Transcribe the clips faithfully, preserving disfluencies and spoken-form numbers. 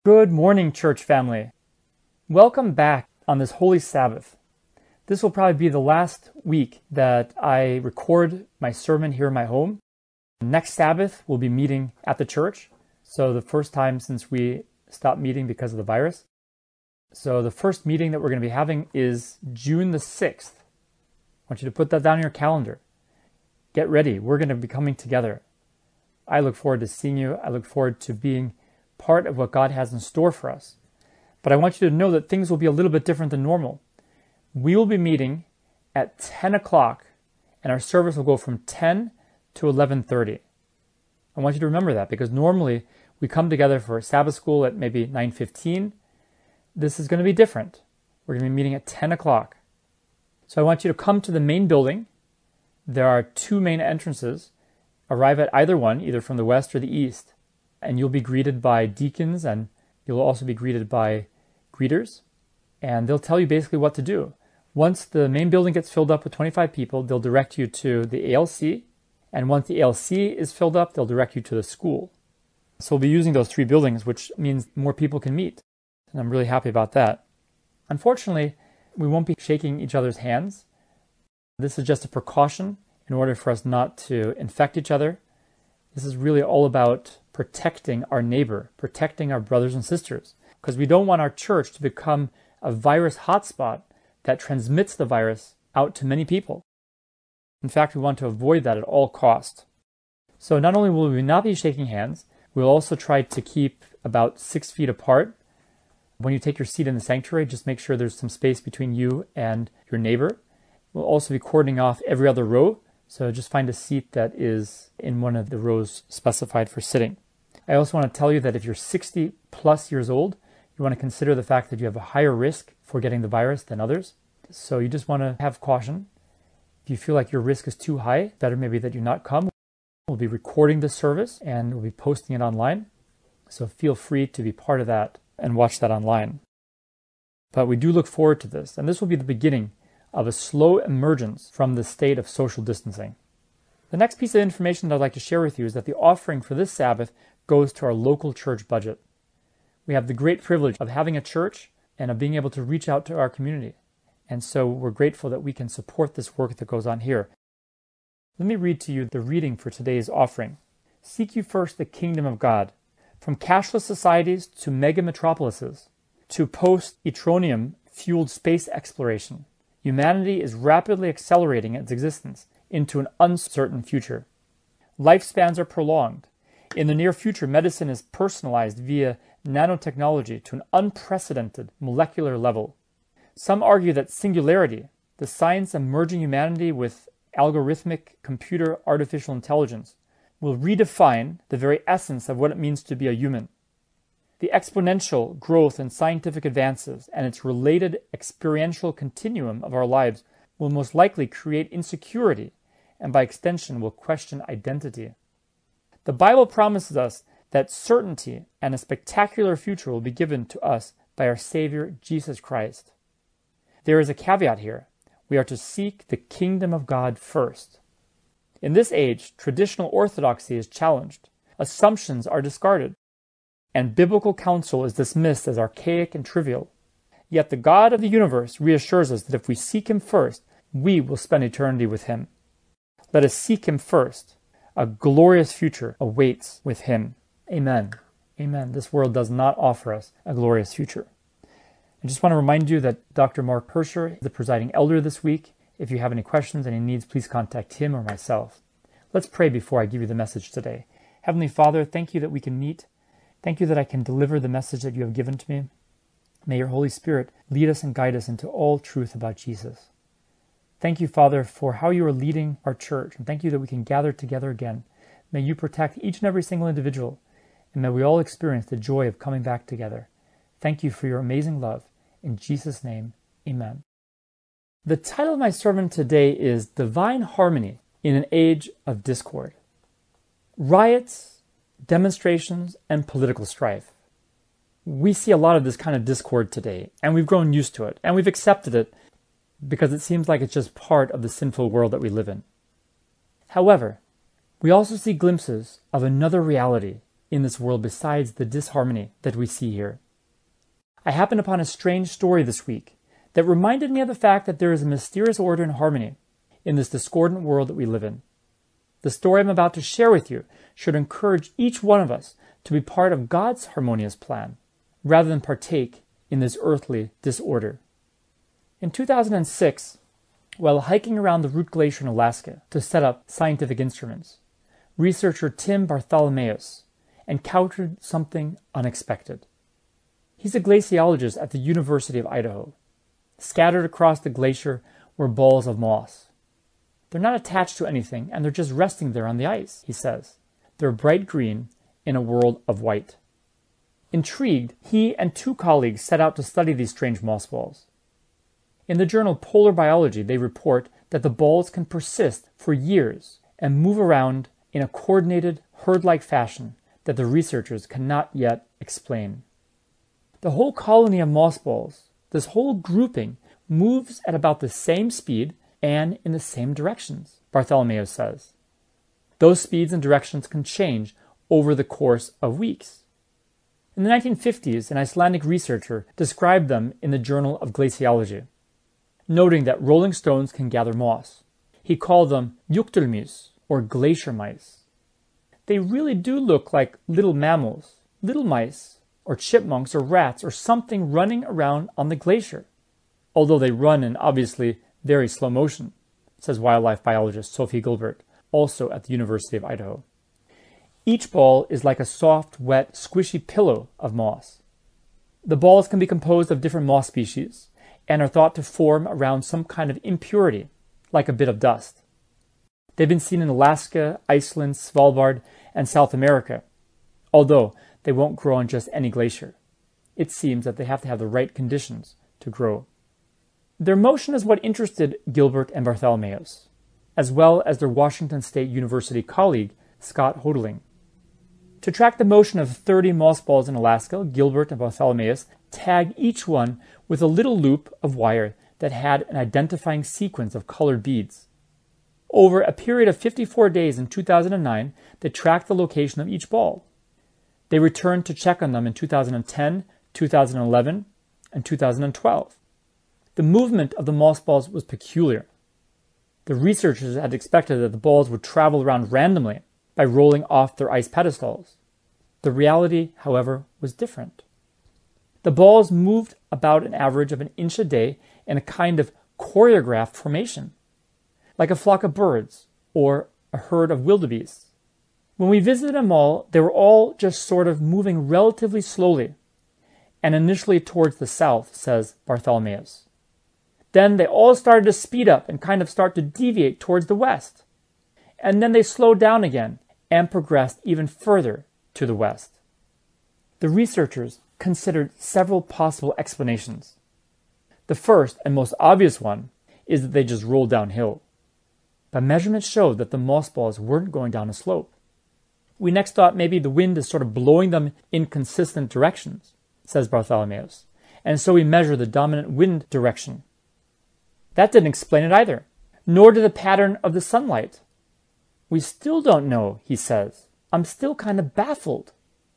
Good morning, church family. Welcome back on this Holy Sabbath. This will probably be the last week that I record my sermon here in my home. Next Sabbath, we'll be meeting at the church. So the first time since we stopped meeting because of the virus. So the first meeting that we're going to be having is June the sixth. I want you to put that down in your calendar. Get ready. We're going to be coming together. I look forward to seeing you. I look forward to being part of what God has in store for us. But I want you to know that things will be a little bit different than normal. We will be meeting at ten o'clock, and our service will go from ten to eleven thirty. I want you to remember that, because normally we come together for Sabbath school at maybe nine fifteen. This is going to be different. We're going to be meeting at ten o'clock. So I want you to come to the main building. There are two main entrances. Arrive at either one, either from the west or the east. And you'll be greeted by deacons, and you'll also be greeted by greeters. And they'll tell you basically what to do. Once the main building gets filled up with twenty-five people, they'll direct you to the A L C. And once the A L C is filled up, they'll direct you to the school. So we'll be using those three buildings, which means more people can meet. And I'm really happy about that. Unfortunately, we won't be shaking each other's hands. This is just a precaution in order for us not to infect each other. This is really all about protecting our neighbor, protecting our brothers and sisters, because we don't want our church to become a virus hotspot that transmits the virus out to many people. In fact, we want to avoid that at all costs. So not only will we not be shaking hands, we'll also try to keep about six feet apart. When you take your seat in the sanctuary, just make sure there's some space between you and your neighbor. We'll also be cordoning off every other row. So just find a seat that is in one of the rows specified for sitting. I also want to tell you that if you're sixty plus years old, you want to consider the fact that you have a higher risk for getting the virus than others. So you just want to have caution. If you feel like your risk is too high, better maybe that you not come. We'll be recording this service and we'll be posting it online. So feel free to be part of that and watch that online. But we do look forward to this, and this will be the beginning of a slow emergence from the state of social distancing. The next piece of information that I'd like to share with you is that the offering for this Sabbath goes to our local church budget. We have the great privilege of having a church and of being able to reach out to our community. And so we're grateful that we can support this work that goes on here. Let me read to you the reading for today's offering. Seek you first the kingdom of God. From cashless societies to mega metropolises, to post-Etronium fueled space exploration, humanity is rapidly accelerating its existence into an uncertain future. Lifespans are prolonged. In the near future, medicine is personalized via nanotechnology to an unprecedented molecular level. Some argue that singularity, the science of merging humanity with algorithmic computer artificial intelligence, will redefine the very essence of what it means to be a human. The exponential growth in scientific advances and its related experiential continuum of our lives will most likely create insecurity and by extension will question identity. The Bible promises us that certainty and a spectacular future will be given to us by our Savior, Jesus Christ. There is a caveat here. We are to seek the kingdom of God first. In this age, traditional orthodoxy is challenged. Assumptions are discarded. And biblical counsel is dismissed as archaic and trivial. Yet the God of the universe reassures us that if we seek Him first, we will spend eternity with Him. Let us seek Him first. A glorious future awaits with Him. Amen. Amen. This world does not offer us a glorious future. I just want to remind you that Doctor Mark Persher is the presiding elder this week. If you have any questions, any needs, please contact him or myself. Let's pray before I give you the message today. Heavenly Father, thank you that we can meet. Thank you that I can deliver the message that you have given to me. May your Holy Spirit lead us and guide us into all truth about Jesus. Thank you, Father, for how you are leading our church. And thank you that we can gather together again. May you protect each and every single individual. And may we all experience the joy of coming back together. Thank you for your amazing love. In Jesus' name, amen. The title of my sermon today is Divine Harmony in an Age of Discord. Riots, demonstrations, and political strife. We see a lot of this kind of discord today, and we've grown used to it, and we've accepted it because it seems like it's just part of the sinful world that we live in. However, we also see glimpses of another reality in this world besides the disharmony that we see here. I happened upon a strange story this week that reminded me of the fact that there is a mysterious order and harmony in this discordant world that we live in. The story I'm about to share with you should encourage each one of us to be part of God's harmonious plan, rather than partake in this earthly disorder. In two thousand six, while hiking around the Root Glacier in Alaska to set up scientific instruments, researcher Tim Bartholomeus encountered something unexpected. He's a glaciologist at the University of Idaho. Scattered across the glacier were balls of moss. They're not attached to anything, and they're just resting there on the ice, he says. They're bright green in a world of white. Intrigued, he and two colleagues set out to study these strange moss balls. In the journal Polar Biology, they report that the balls can persist for years and move around in a coordinated, herd-like fashion that the researchers cannot yet explain. The whole colony of moss balls, this whole grouping, moves at about the same speed and in the same directions, Bartholomew says. Those speeds and directions can change over the course of weeks. In the nineteen fifties, an Icelandic researcher described them in the Journal of Glaciology, noting that rolling stones can gather moss. He called them jökulmýs, or glacier mice. They really do look like little mammals, little mice, or chipmunks or rats or something running around on the glacier, although they run in obviously very slow motion, says wildlife biologist Sophie Gilbert, also at the University of Idaho. Each ball is like a soft, wet, squishy pillow of moss. The balls can be composed of different moss species and are thought to form around some kind of impurity, like a bit of dust. They've been seen in Alaska, Iceland, Svalbard, and South America, although they won't grow on just any glacier. It seems that they have to have the right conditions to grow. Their motion is what interested Gilbert and Bartholomeus, as well as their Washington State University colleague, Scott Hodeling. To track the motion of thirty moss balls in Alaska, Gilbert and Bartholomeus tagged each one with a little loop of wire that had an identifying sequence of colored beads. Over a period of fifty-four days in two thousand nine, they tracked the location of each ball. They returned to check on them in two thousand ten, two thousand eleven, and two thousand twelve. The movement of the moss balls was peculiar. The researchers had expected that the balls would travel around randomly by rolling off their ice pedestals. The reality, however, was different. The balls moved about an average of an inch a day in a kind of choreographed formation, like a flock of birds or a herd of wildebeests. When we visited them all, they were all just sort of moving relatively slowly, and initially towards the south, says Bartholomeus. Then they all started to speed up and kind of start to deviate towards the west. And then they slowed down again and progressed even further to the west. The researchers considered several possible explanations. The first and most obvious one is that they just rolled downhill. But measurements showed that the moss balls weren't going down a slope. We next thought maybe the wind is sort of blowing them in consistent directions, says Bartholomeus, and so we measure the dominant wind direction. That didn't explain it either, nor did the pattern of the sunlight. We still don't know, he says. I'm still kind of baffled.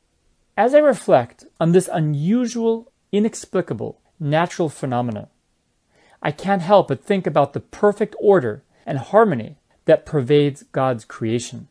As I reflect on this unusual, inexplicable, natural phenomena, I can't help but think about the perfect order and harmony that pervades God's creation.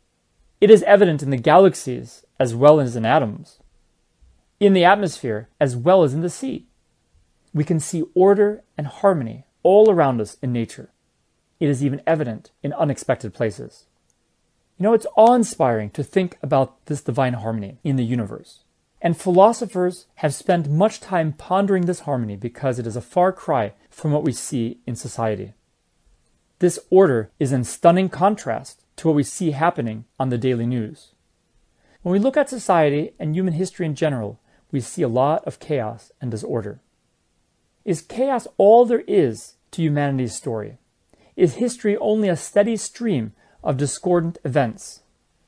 It is evident in the galaxies as well as in atoms, in the atmosphere as well as in the sea. We can see order and harmony all around us in nature. It is even evident in unexpected places. You know, it's awe-inspiring to think about this divine harmony in the universe. And philosophers have spent much time pondering this harmony because it is a far cry from what we see in society. This order is in stunning contrast to what we see happening on the daily news. When we look at society and human history in general, we see a lot of chaos and disorder. Is chaos all there is to humanity's story? Is history only a steady stream of discordant events?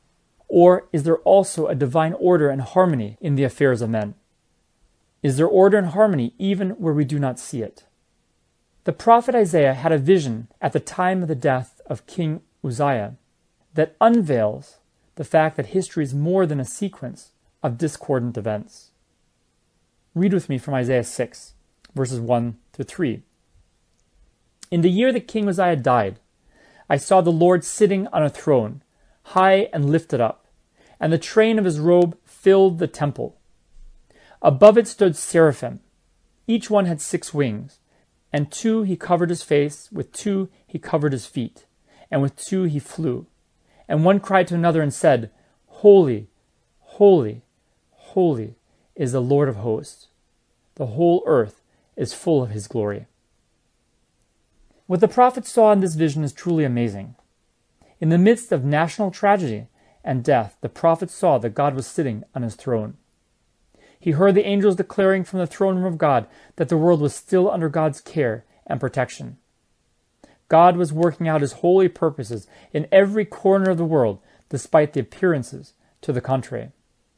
Or is there also a divine order and harmony in the affairs of men? Is there order and harmony even where we do not see it? The prophet Isaiah had a vision at the time of the death of King Uzziah that unveils the fact that history is more than a sequence of discordant events. Read with me from Isaiah six, verses one through three. In the year that King Uzziah died, I saw the Lord sitting on a throne, high and lifted up, and the train of his robe filled the temple. Above it stood seraphim. Each one had six wings, and two he covered his face, with two he covered his feet, and with two he flew. And one cried to another and said, Holy, holy, holy is the Lord of hosts. The whole earth is full of his glory. What the prophet saw in this vision is truly amazing. In the midst of national tragedy and death, the prophet saw that God was sitting on his throne. He heard the angels declaring from the throne room of God that the world was still under God's care and protection. God was working out his holy purposes in every corner of the world, despite the appearances to the contrary.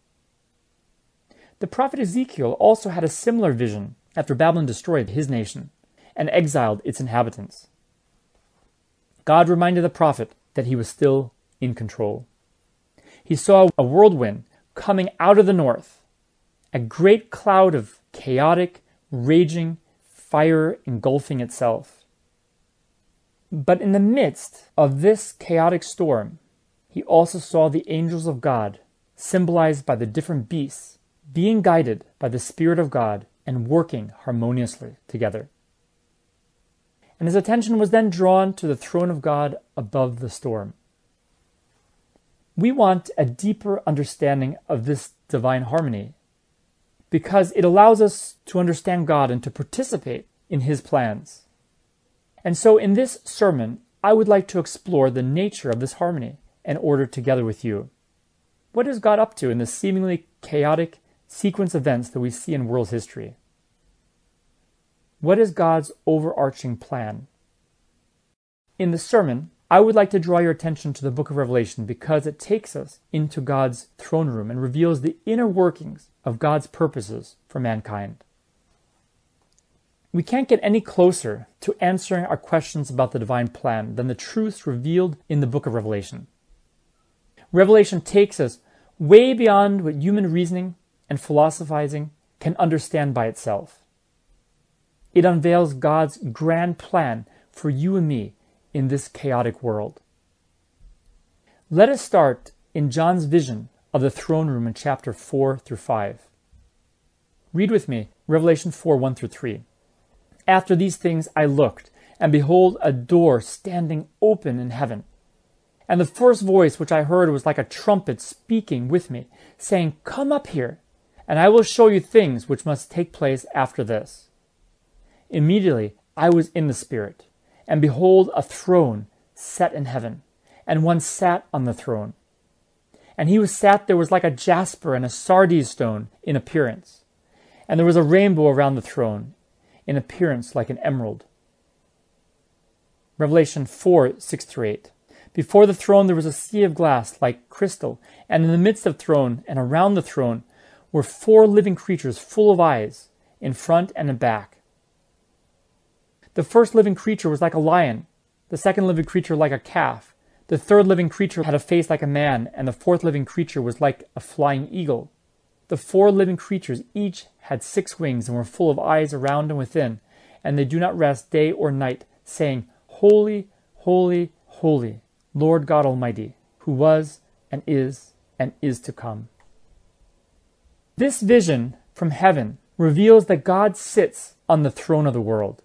The prophet Ezekiel also had a similar vision after Babylon destroyed his nation and exiled its inhabitants. God reminded the prophet that he was still in control. He saw a whirlwind coming out of the north, a great cloud of chaotic, raging fire engulfing itself. But in the midst of this chaotic storm, he also saw the angels of God, symbolized by the different beasts, being guided by the Spirit of God and working harmoniously together. And his attention was then drawn to the throne of God above the storm. We want a deeper understanding of this divine harmony because it allows us to understand God and to participate in his plans. And so in this sermon, I would like to explore the nature of this harmony and order together with you. What is God up to in the seemingly chaotic sequence of events that we see in world history? What is God's overarching plan? In the sermon, I would like to draw your attention to the book of Revelation because it takes us into God's throne room and reveals the inner workings of God's purposes for mankind. We can't get any closer to answering our questions about the divine plan than the truths revealed in the book of Revelation. Revelation takes us way beyond what human reasoning and philosophizing can understand by itself. It unveils God's grand plan for you and me in this chaotic world. Let us start in John's vision of the throne room in chapter four through five. Read with me Revelation four, one through three. After these things I looked, and behold, a door standing open in heaven. And the first voice which I heard was like a trumpet speaking with me, saying, Come up here, and I will show you things which must take place after this. Immediately I was in the Spirit, and behold, a throne set in heaven, and one sat on the throne. And he who sat there was like a jasper and a sardius stone in appearance. And there was a rainbow around the throne, in appearance like an emerald. Revelation four, six through eight. Before the throne there was a sea of glass like crystal, and in the midst of the throne and around the throne were four living creatures full of eyes, in front and in back. The first living creature was like a lion, the second living creature like a calf, the third living creature had a face like a man, and the fourth living creature was like a flying eagle. The four living creatures each had six wings and were full of eyes around and within, and they do not rest day or night, saying, Holy, holy, holy, Lord God Almighty, who was and is and is to come. This vision from heaven reveals that God sits on the throne of the world.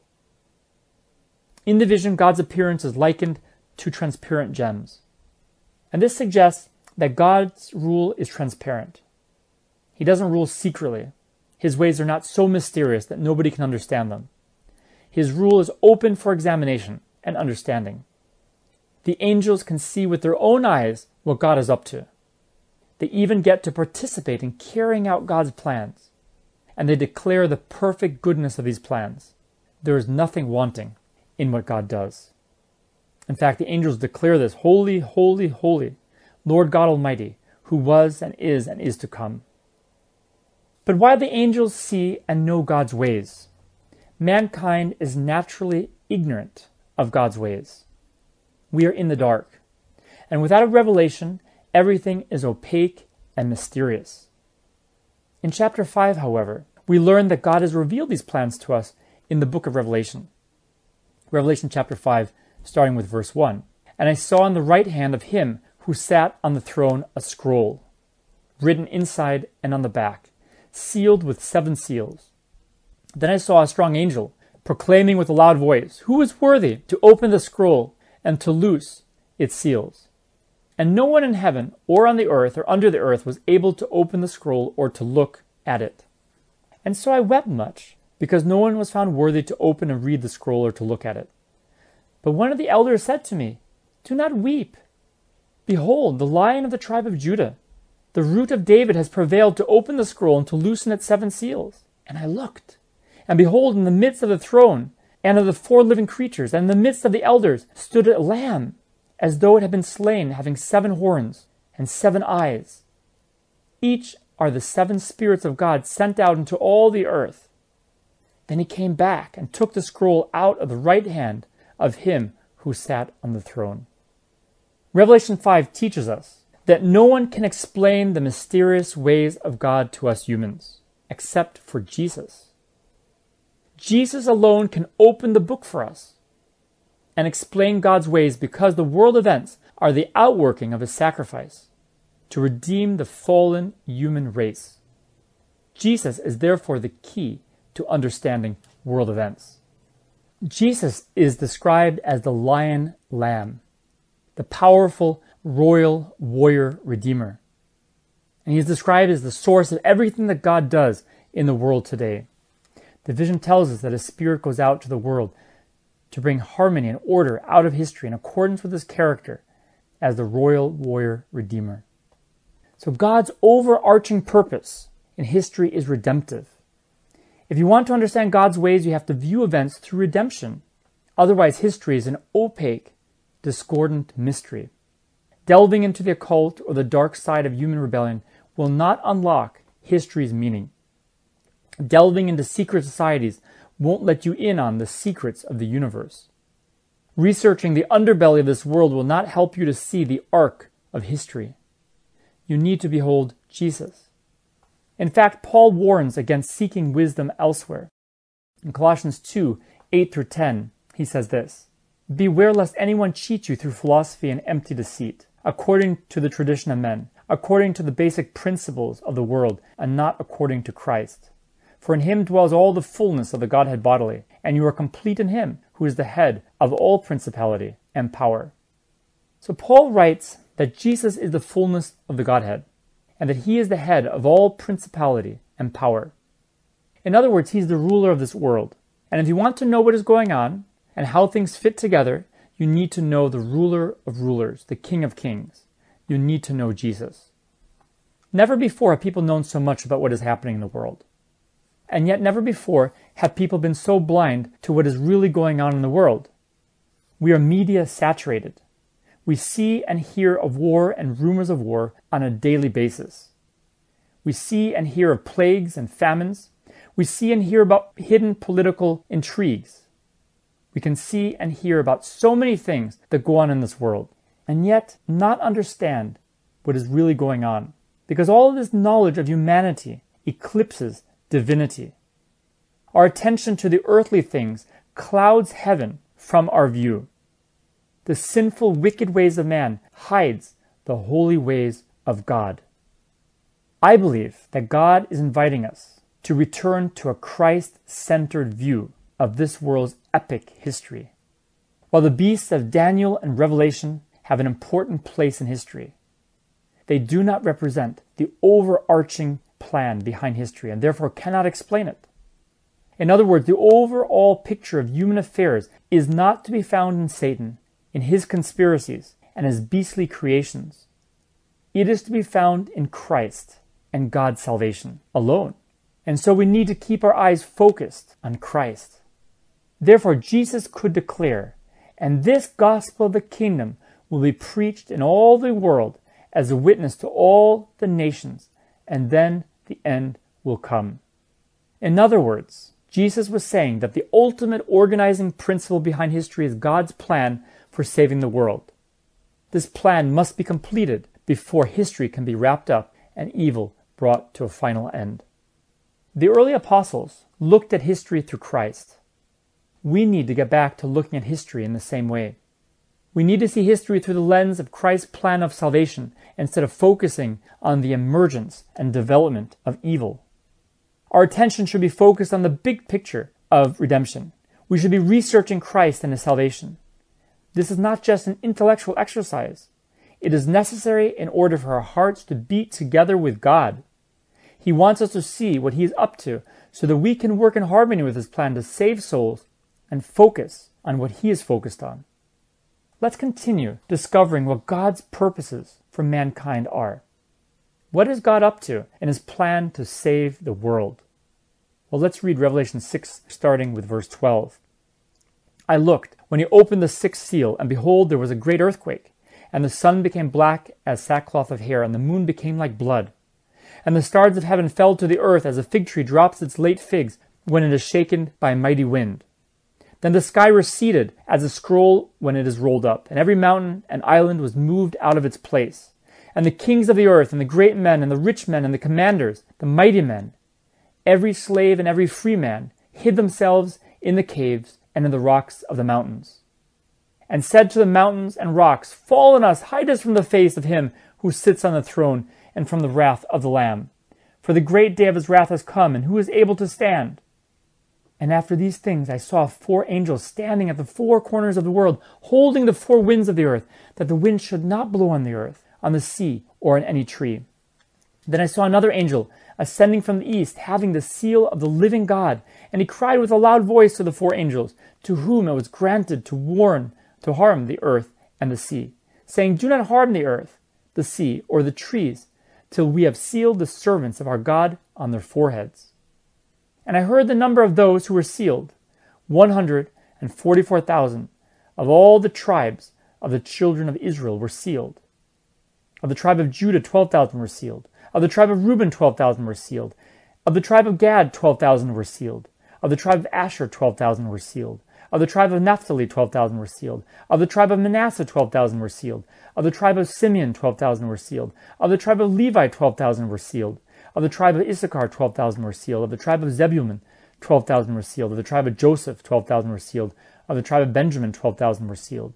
In the vision, God's appearance is likened to transparent gems. And this suggests that God's rule is transparent. He doesn't rule secretly. His ways are not so mysterious that nobody can understand them. His rule is open for examination and understanding. The angels can see with their own eyes what God is up to. They even get to participate in carrying out God's plans. And they declare the perfect goodness of these plans. There is nothing wanting in what God does. In fact, the angels declare this, Holy, holy, holy, Lord God Almighty, who was and is and is to come. But while the angels see and know God's ways, mankind is naturally ignorant of God's ways. We are in the dark. And without a revelation everything is opaque and mysterious. In chapter five, however, we learn that God has revealed these plans to us in the book of Revelation. Revelation chapter five, starting with verse one. And I saw on the right hand of him who sat on the throne a scroll, written inside and on the back, sealed with seven seals. Then I saw a strong angel, proclaiming with a loud voice, Who is worthy to open the scroll and to loose its seals? And no one in heaven or on the earth or under the earth was able to open the scroll or to look at it. And so I wept much, because no one was found worthy to open and read the scroll or to look at it. But one of the elders said to me, Do not weep. Behold, the Lion of the tribe of Judah, the root of David, has prevailed to open the scroll and to loosen its seven seals. And I looked, and behold, in the midst of the throne and of the four living creatures, and in the midst of the elders, stood a lamb, as though it had been slain, having seven horns and seven eyes. Each are the seven spirits of God sent out into all the earth. Then he came back and took the scroll out of the right hand of him who sat on the throne. Revelation five teaches us that no one can explain the mysterious ways of God to us humans, except for Jesus. Jesus alone can open the book for us and explain God's ways, because the world events are the outworking of his sacrifice to redeem the fallen human race. Jesus is therefore the key to understanding world events. Jesus is described as the lion lamb, the powerful royal warrior redeemer. And he is described as the source of everything that God does in the world today. The vision tells us that his spirit goes out to the world to bring harmony and order out of history in accordance with his character as the royal warrior redeemer. So God's overarching purpose in history is redemptive. If you want to understand God's ways, you have to view events through redemption. Otherwise, history is an opaque, discordant mystery. Delving into the occult or the dark side of human rebellion will not unlock history's meaning. Delving into secret societies won't let you in on the secrets of the universe. Researching the underbelly of this world will not help you to see the arc of history. You need to behold Jesus. In fact, Paul warns against seeking wisdom elsewhere. In Colossians two, eight through ten, he says this, Beware lest anyone cheat you through philosophy and empty deceit, according to the tradition of men, according to the basic principles of the world, and not according to Christ. For in him dwells all the fullness of the Godhead bodily, and you are complete in him, who is the head of all principality and power. So Paul writes that Jesus is the fullness of the Godhead, and that he is the head of all principality and power. In other words, he's the ruler of this world. And if you want to know what is going on and how things fit together, you need to know the ruler of rulers, the King of kings. You need to know Jesus. Never before have people known so much about what is happening in the world. And yet never before have people been so blind to what is really going on in the world. We are media saturated. We see and hear of war and rumors of war on a daily basis. We see and hear of plagues and famines. We see and hear about hidden political intrigues. We can see and hear about so many things that go on in this world, and yet not understand what is really going on, because all of this knowledge of humanity eclipses divinity. Our attention to the earthly things clouds heaven from our view. The sinful, wicked ways of man hides the holy ways of God. I believe that God is inviting us to return to a Christ-centered view of this world's epic history. While the beasts of Daniel and Revelation have an important place in history, they do not represent the overarching plan behind history and therefore cannot explain it. In other words, the overall picture of human affairs is not to be found in Satan, in his conspiracies, and his beastly creations. It is to be found in Christ and God's salvation alone. And so we need to keep our eyes focused on Christ. Therefore, Jesus could declare, and this gospel of the kingdom will be preached in all the world as a witness to all the nations, and then the end will come. In other words, Jesus was saying that the ultimate organizing principle behind history is God's plan for saving the world. This plan must be completed before history can be wrapped up and evil brought to a final end. The early apostles looked at history through Christ. We need to get back to looking at history in the same way. We need to see history through the lens of Christ's plan of salvation instead of focusing on the emergence and development of evil. Our attention should be focused on the big picture of redemption. We should be researching Christ and His salvation. This is not just an intellectual exercise. It is necessary in order for our hearts to beat together with God. He wants us to see what He is up to so that we can work in harmony with His plan to save souls and focus on what He is focused on. Let's continue discovering what God's purposes for mankind are. What is God up to in His plan to save the world? Well, let's read Revelation six, starting with verse twelve. I looked when He opened the sixth seal, and behold, there was a great earthquake, and the sun became black as sackcloth of hair, and the moon became like blood. And the stars of heaven fell to the earth as a fig tree drops its late figs when it is shaken by a mighty wind. Then the sky receded as a scroll when it is rolled up, and every mountain and island was moved out of its place. And the kings of the earth, and the great men, and the rich men, and the commanders, the mighty men, every slave and every free man, hid themselves in the caves and in the rocks of the mountains, and said to the mountains and rocks, Fall on us, hide us from the face of Him who sits on the throne, and from the wrath of the Lamb. For the great day of His wrath has come, and who is able to stand? And after these things I saw four angels standing at the four corners of the world, holding the four winds of the earth, that the wind should not blow on the earth, on the sea, or on any tree. Then I saw another angel ascending from the east, having the seal of the living God, and he cried with a loud voice to the four angels, to whom it was granted to warn, to harm the earth and the sea, saying, Do not harm the earth, the sea, or the trees, till we have sealed the servants of our God on their foreheads. And I heard the number of those who were sealed, one hundred and forty-four thousand of all the tribes of the children of Israel were sealed. Of the tribe of Judah, twelve thousand were sealed. Of the tribe of Reuben, twelve thousand were sealed. Of the tribe of Gad, twelve thousand were sealed. Of the tribe of Asher, twelve thousand were sealed. Of the tribe of Naphtali, twelve thousand were sealed. Of the tribe of Manasseh, twelve thousand were sealed. Of the tribe of Simeon, twelve thousand were sealed. Of the tribe of Levi, twelve thousand were sealed. Of the tribe of Issachar, twelve thousand were sealed. Of the tribe of Zebulun, twelve thousand were sealed. Of the tribe of Joseph, twelve thousand were sealed. Of the tribe of Benjamin, twelve thousand were sealed.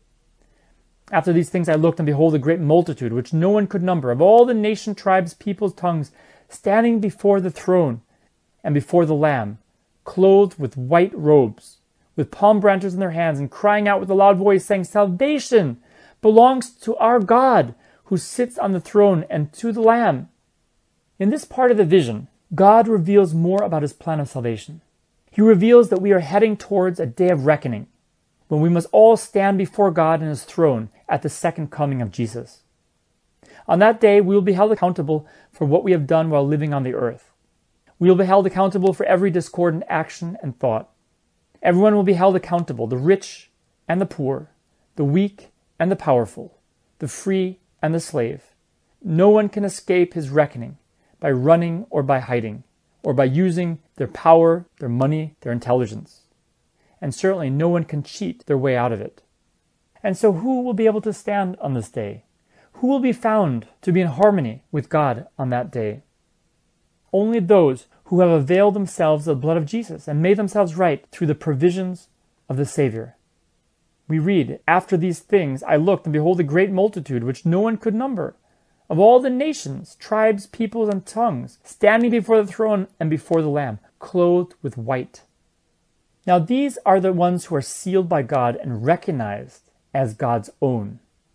After these things I looked, and behold, a great multitude, which no one could number, of all the nation, tribes, peoples, tongues, standing before the throne and before the Lamb, clothed with white robes, with palm branches in their hands, and crying out with a loud voice, saying, Salvation belongs to our God, who sits on the throne, and to the Lamb. In this part of the vision, God reveals more about His plan of salvation. He reveals that we are heading towards a day of reckoning, when we must all stand before God and His throne at the second coming of Jesus. On that day, we will be held accountable for what we have done while living on the earth. We will be held accountable for every discordant action and thought. Everyone will be held accountable, the rich and the poor, the weak and the powerful, the free and the slave. No one can escape His reckoning by running or by hiding, or by using their power, their money, their intelligence. And certainly no one can cheat their way out of it. And so who will be able to stand on this day? Who will be found to be in harmony with God on that day? Only those who have availed themselves of the blood of Jesus and made themselves right through the provisions of the Savior. We read, After these things I looked, and behold, a great multitude, which no one could number, of all the nations, tribes, peoples, and tongues, standing before the throne and before the Lamb, clothed with white. Now these are the ones who are sealed by God and recognized as God's own.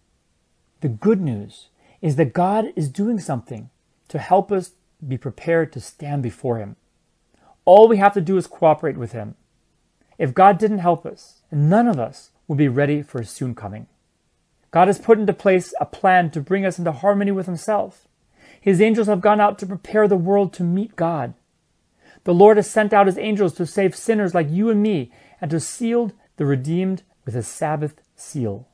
The good news is that God is doing something to help us be prepared to stand before Him. All we have to do is cooperate with Him. If God didn't help us, none of us will be ready for His soon coming. God has put into place a plan to bring us into harmony with Himself. His angels have gone out to prepare the world to meet God. The Lord has sent out His angels to save sinners like you and me, and to seal the redeemed with His Sabbath seal.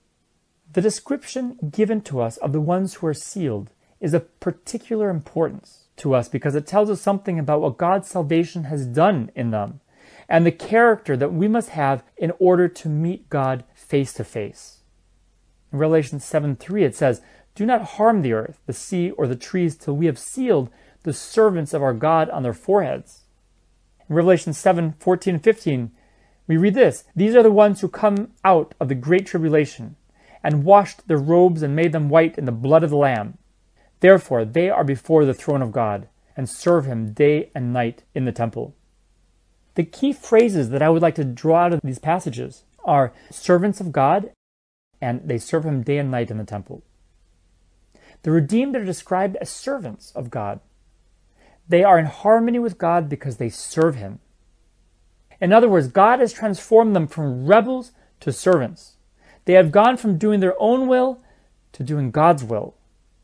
The description given to us of the ones who are sealed is of particular importance to us because it tells us something about what God's salvation has done in them and the character that we must have in order to meet God face to face. In Revelation seven three it says, Do not harm the earth, the sea, or the trees till we have sealed the servants of our God on their foreheads. In Revelation seven, fourteen and fifteen, we read this: These are the ones who come out of the great tribulation, and washed their robes and made them white in the blood of the Lamb. Therefore they are before the throne of God, and serve him day and night in the temple. The key phrases that I would like to draw out of these passages are servants of God, and they serve him day and night in the temple. The redeemed are described as servants of God. They are in harmony with God because they serve him. In other words, God has transformed them from rebels to servants. They have gone from doing their own will to doing God's will.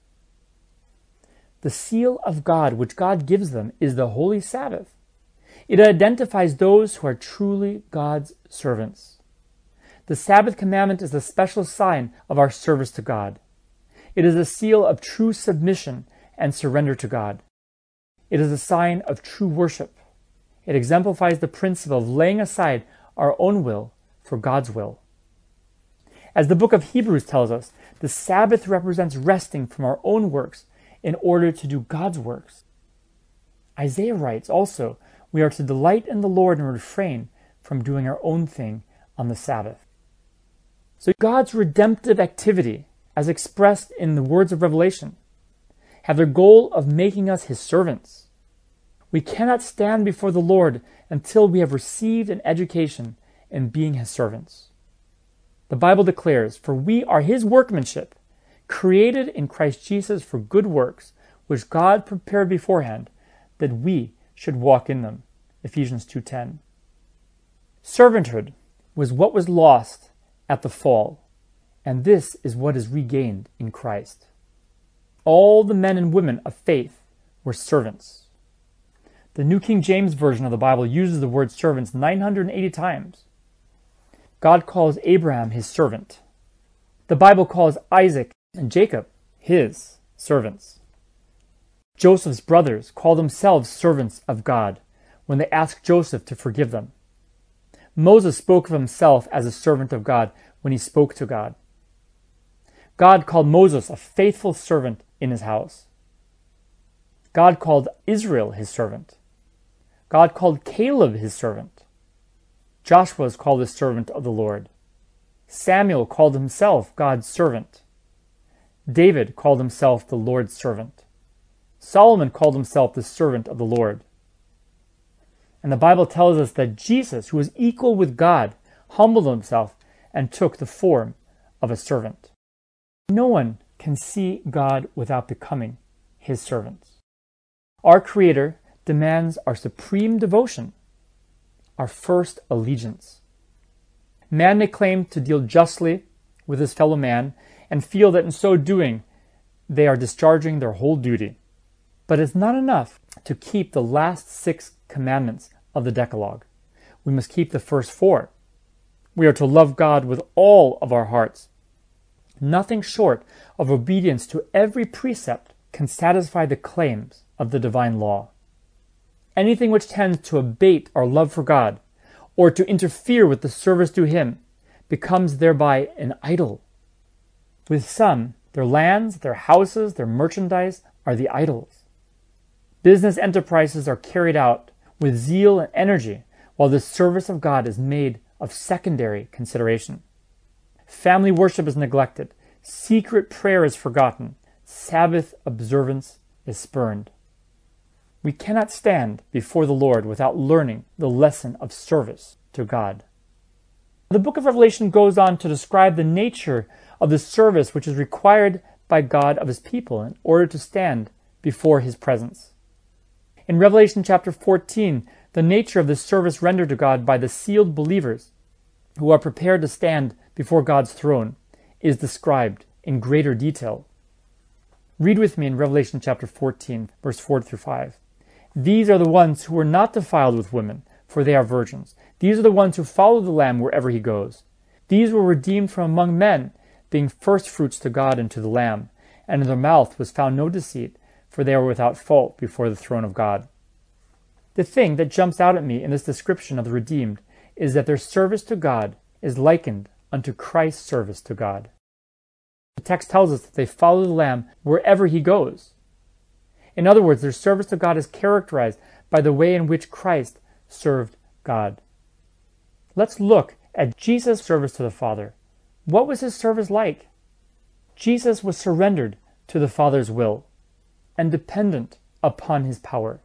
The seal of God, which God gives them, is the Holy Sabbath. It identifies those who are truly God's servants. The Sabbath commandment is a special sign of our service to God. It is a seal of true submission and surrender to God. It is a sign of true worship. It exemplifies the principle of laying aside our own will for God's will. As the book of Hebrews tells us, the Sabbath represents resting from our own works in order to do God's works. Isaiah writes also, we are to delight in the Lord and refrain from doing our own thing on the Sabbath. So God's redemptive activity, as expressed in the words of Revelation, have the goal of making us his servants. We cannot stand before the Lord until we have received an education in being his servants. The Bible declares, for we are his workmanship, created in Christ Jesus for good works, which God prepared beforehand, that we should walk in them. Ephesians two ten. Servanthood was what was lost at the fall, and this is what is regained in Christ. All the men and women of faith were servants. The New King James Version of the Bible uses the word servants nine hundred eighty times. God calls Abraham his servant. The Bible calls Isaac and Jacob his servants. Joseph's brothers call themselves servants of God when they ask Joseph to forgive them. Moses spoke of himself as a servant of God when he spoke to God. God called Moses a faithful servant in his house. God called Israel his servant. God called Caleb his servant. Joshua is called a servant of the Lord. Samuel called himself God's servant. David called himself the Lord's servant. Solomon called himself the servant of the Lord. And the Bible tells us that Jesus, who was equal with God, humbled himself and took the form of a servant. No one can see God without becoming his servants. Our Creator demands our supreme devotion, our first allegiance. Man may claim to deal justly with his fellow man and feel that in so doing they are discharging their whole duty. But it's not enough to keep the last six commandments of the Decalogue. We must keep the first four. We are to love God with all of our hearts. Nothing short of obedience to every precept can satisfy the claims of the divine law. Anything which tends to abate our love for God or to interfere with the service to him becomes thereby an idol. With some, their lands, their houses, their merchandise are the idols. Business enterprises are carried out with zeal and energy, while the service of God is made of secondary consideration. Family worship is neglected, secret prayer is forgotten, Sabbath observance is spurned. We cannot stand before the Lord without learning the lesson of service to God. The book of Revelation goes on to describe the nature of the service which is required by God of his people in order to stand before his presence. In Revelation chapter fourteen, the nature of the service rendered to God by the sealed believers who are prepared to stand before God's throne is described in greater detail. Read with me in Revelation chapter fourteen, verse four through five. These are the ones who were not defiled with women, for they are virgins. These are the ones who follow the Lamb wherever he goes. These were redeemed from among men, being firstfruits to God and to the Lamb. And in their mouth was found no deceit, for they were without fault before the throne of God. The thing that jumps out at me in this description of the redeemed is that their service to God is likened unto Christ's service to God. The text tells us that they follow the Lamb wherever he goes. In other words, their service to God is characterized by the way in which Christ served God. Let's look at Jesus' service to the Father. What was his service like? Jesus was surrendered to the Father's will and dependent upon his power.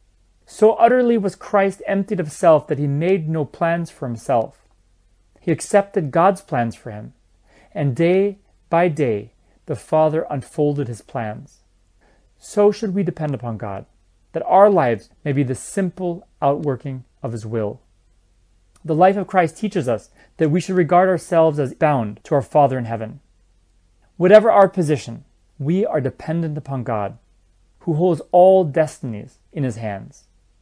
So utterly was Christ emptied of self that he made no plans for himself. He accepted God's plans for him, and day by day the Father unfolded his plans. So should we depend upon God, that our lives may be the simple outworking of his will. The life of Christ teaches us that we should regard ourselves as bound to our Father in heaven. Whatever our position, we are dependent upon God, who holds all destinies in his hands.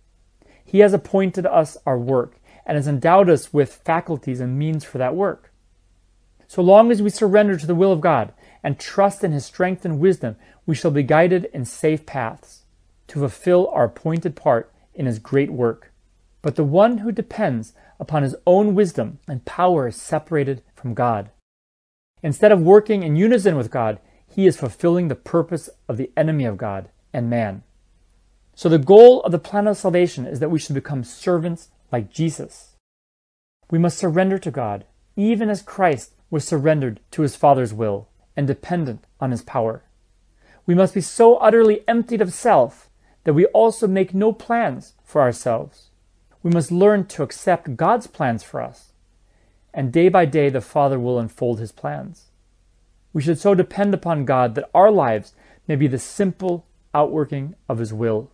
He has appointed us our work and has endowed us with faculties and means for that work. So long as we surrender to the will of God and trust in his strength and wisdom, we shall be guided in safe paths to fulfill our appointed part in his great work. But the one who depends upon his own wisdom and power is separated from God. Instead of working in unison with God, he is fulfilling the purpose of the enemy of God and man. So the goal of the plan of salvation is that we should become servants like Jesus. We must surrender to God, even as Christ was surrendered to his Father's will and dependent on his power. We must be so utterly emptied of self that we also make no plans for ourselves. We must learn to accept God's plans for us, and day by day the Father will unfold his plans. We should so depend upon God that our lives may be the simple outworking of his will.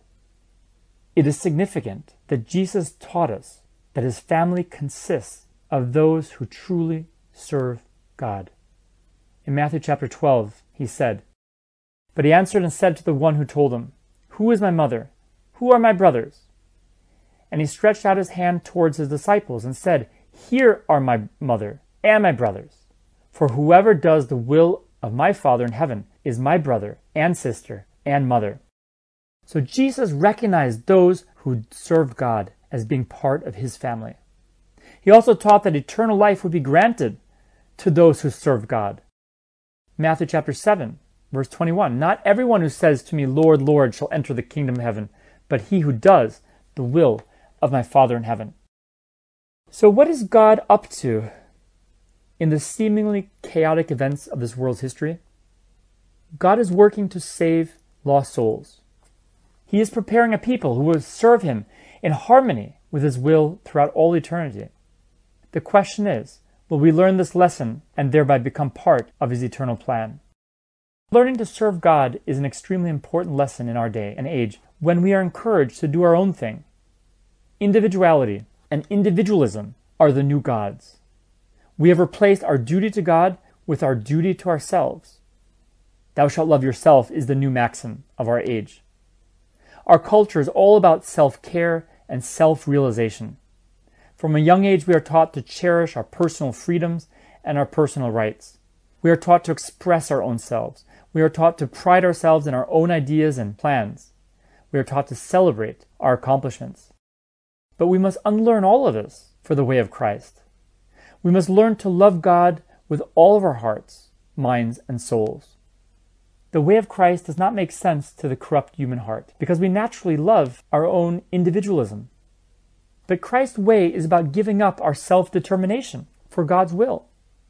It is significant that Jesus taught us that his family consists of those who truly serve God. In Matthew chapter twelve, he said, "But he answered and said to the one who told him, 'Who is my mother? Who are my brothers?' And he stretched out his hand towards his disciples and said, 'Here are my mother and my brothers. For whoever does the will of my Father in heaven is my brother and sister and mother.'" So Jesus recognized those who served God as being part of his family. He also taught that eternal life would be granted to those who served God. Matthew chapter seven, verse twenty-one, "Not everyone who says to me, 'Lord, Lord,' shall enter the kingdom of heaven, but he who does the will of my Father in heaven." So what is God up to in the seemingly chaotic events of this world's history? God is working to save lost souls. He is preparing a people who will serve him in harmony with his will throughout all eternity. The question is, will we learn this lesson and thereby become part of his eternal plan? Learning to serve God is an extremely important lesson in our day and age when we are encouraged to do our own thing. Individuality and individualism are the new gods. We have replaced our duty to God with our duty to ourselves. "Thou shalt love yourself" is the new maxim of our age. Our culture is all about self-care and self-realization. From a young age, we are taught to cherish our personal freedoms and our personal rights. We are taught to express our own selves. We are taught to pride ourselves in our own ideas and plans. We are taught to celebrate our accomplishments. But we must unlearn all of this for the way of Christ. We must learn to love God with all of our hearts, minds, and souls. The way of Christ does not make sense to the corrupt human heart because we naturally love our own individualism. But Christ's way is about giving up our self-determination for God's will.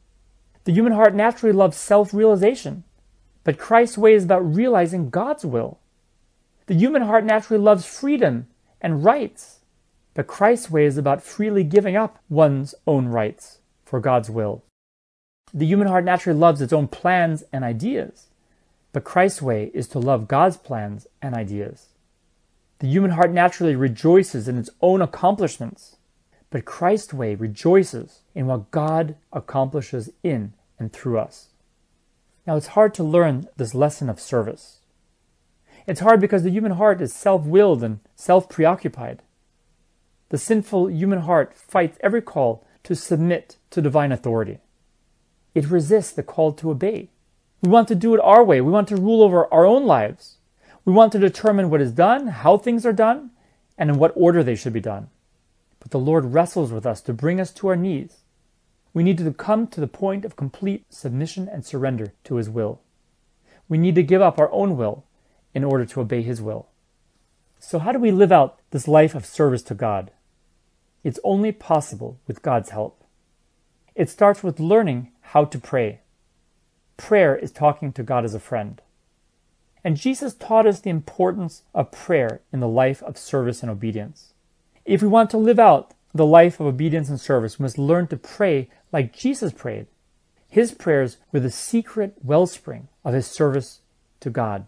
The human heart naturally loves self-realization, but Christ's way is about realizing God's will. The human heart naturally loves freedom and rights, but Christ's way is about freely giving up one's own rights for God's will. The human heart naturally loves its own plans and ideas, but Christ's way is to love God's plans and ideas. The human heart naturally rejoices in its own accomplishments, but Christ's way rejoices in what God accomplishes in and through us. Now, it's hard to learn this lesson of service. It's hard because the human heart is self-willed and self-preoccupied. The sinful human heart fights every call to submit to divine authority. It resists the call to obey. We want to do it our way. We want to rule over our own lives. We want to determine what is done, how things are done, and in what order they should be done. But the Lord wrestles with us to bring us to our knees, We need to come to the point of complete submission and surrender to His will. We need to give up our own will in order to obey His will. So how do we live out this life of service to God? It's only possible with God's help. It starts with learning how to pray. Prayer is talking to God as a friend. And Jesus taught us the importance of prayer in the life of service and obedience. If we want to live out the life of obedience and service, we must learn to pray like Jesus prayed. His prayers were the secret wellspring of His service to God.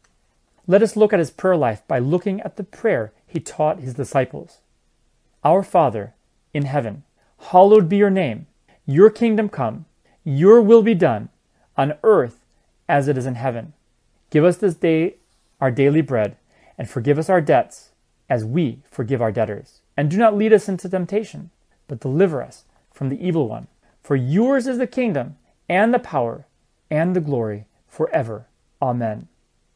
Let us look at His prayer life by looking at the prayer He taught His disciples. Our Father in heaven, hallowed be your name. Your kingdom come. Your will be done on earth as it is in heaven. Give us this day our daily bread, and forgive us our debts as we forgive our debtors. And do not lead us into temptation, but deliver us from the evil one. For yours is the kingdom, and the power, and the glory, forever. Amen.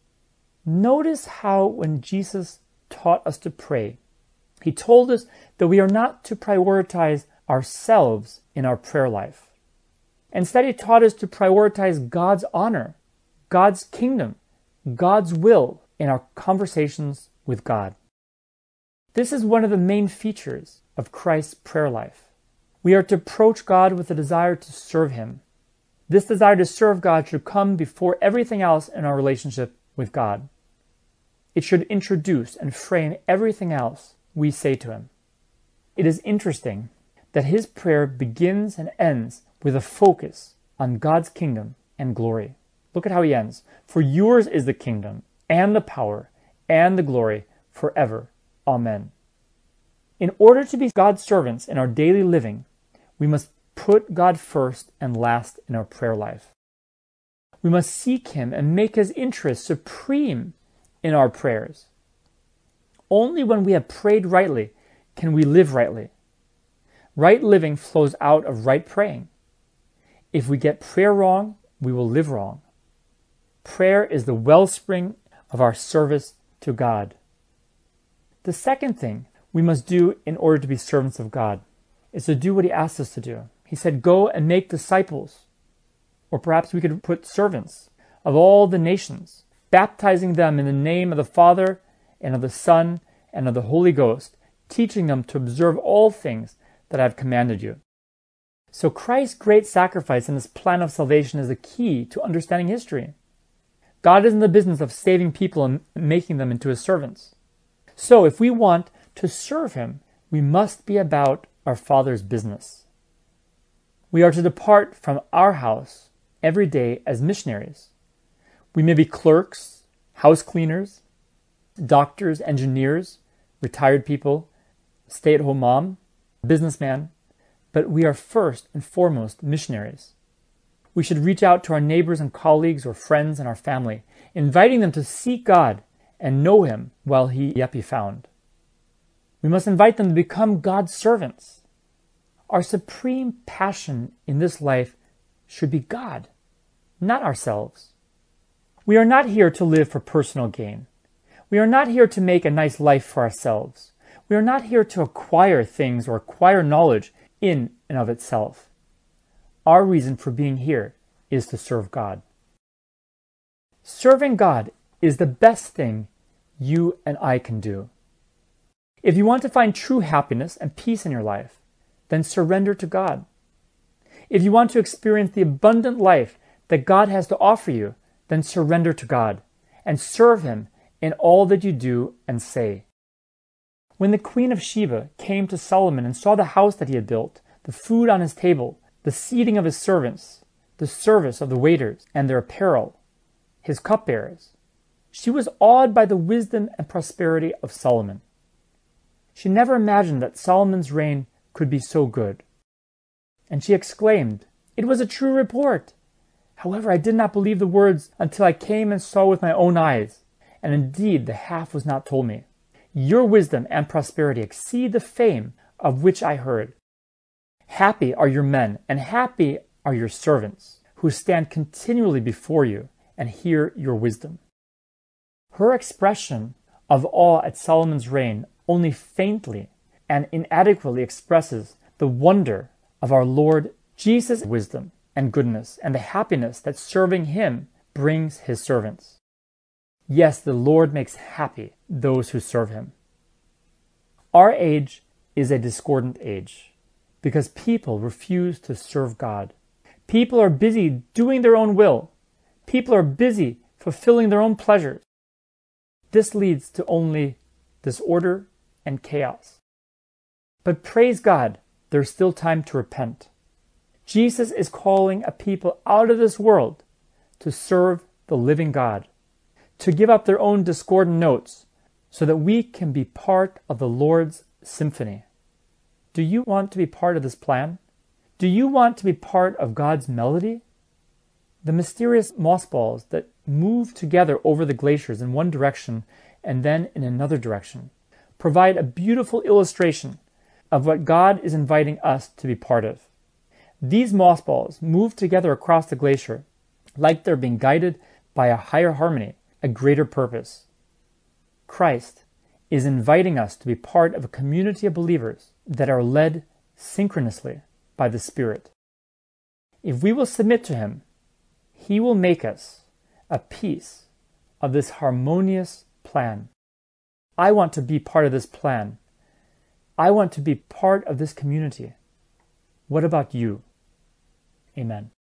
Notice how when Jesus taught us to pray, He told us that we are not to prioritize ourselves in our prayer life. Instead, He taught us to prioritize God's honor, God's kingdom, God's will in our conversations with God. This is one of the main features of Christ's prayer life. We are to approach God with a desire to serve Him. This desire to serve God should come before everything else in our relationship with God. It should introduce and frame everything else we say to Him. It is interesting that His prayer begins and ends with a focus on God's kingdom and glory. Look at how He ends. For yours is the kingdom, and the power, and the glory, forever. Amen. In order to be God's servants in our daily living, we must put God first and last in our prayer life. We must seek Him and make His interest supreme in our prayers. Only when we have prayed rightly can we live rightly. Right living flows out of right praying. If we get prayer wrong, we will live wrong. Prayer is the wellspring of our service to God. The second thing we must do in order to be servants of God is to do what He asked us to do. He said, go and make disciples. Or perhaps we could put servants of all the nations, baptizing them in the name of the Father and of the Son and of the Holy Ghost, teaching them to observe all things that I have commanded you. So Christ's great sacrifice in His plan of salvation is the key to understanding history. God is in the business of saving people and making them into His servants. So if we want to serve Him, we must be about our Father's business. We are to depart from our house every day as missionaries. We may be clerks, house cleaners, doctors, engineers, retired people, stay-at-home mom, businessman, but we are first and foremost missionaries. We should reach out to our neighbors and colleagues or friends and our family, inviting them to seek God and know Him while He yet be found. We must invite them to become God's servants. Our supreme passion in this life should be God, not ourselves. We are not here to live for personal gain. We are not here to make a nice life for ourselves. We are not here to acquire things or acquire knowledge in and of itself. Our reason for being here is to serve God. Serving God is the best thing you and I can do. If you want to find true happiness and peace in your life, then surrender to God. If you want to experience the abundant life that God has to offer you, then surrender to God and serve Him in all that you do and say. When the Queen of Sheba came to Solomon and saw the house that he had built, the food on his table, the seating of his servants, the service of the waiters and their apparel, his cupbearers, she was awed by the wisdom and prosperity of Solomon. She never imagined that Solomon's reign could be so good. And she exclaimed, "It was a true report. However, I did not believe the words until I came and saw with my own eyes, and indeed the half was not told me. Your wisdom and prosperity exceed the fame of which I heard. Happy are your men, and happy are your servants, who stand continually before you and hear your wisdom." Her expression of awe at Solomon's reign only faintly and inadequately expresses the wonder of our Lord Jesus' wisdom and goodness and the happiness that serving him brings his servants. Yes, the Lord makes happy those who serve him. Our age is a discordant age because people refuse to serve God. People are busy doing their own will. People are busy fulfilling their own pleasures. This leads to only disorder and chaos. But praise God, there's still time to repent. Jesus is calling a people out of this world to serve the living God, to give up their own discordant notes so that we can be part of the Lord's symphony. Do you want to be part of this plan? Do you want to be part of God's melody? The mysterious moss balls that move together over the glaciers in one direction and then in another direction provide a beautiful illustration of what God is inviting us to be part of. These moss balls move together across the glacier like they're being guided by a higher harmony, a greater purpose. Christ is inviting us to be part of a community of believers that are led synchronously by the Spirit. If we will submit to him, he will make us a piece of this harmonious plan. I want to be part of this plan. I want to be part of this community. What about you? Amen.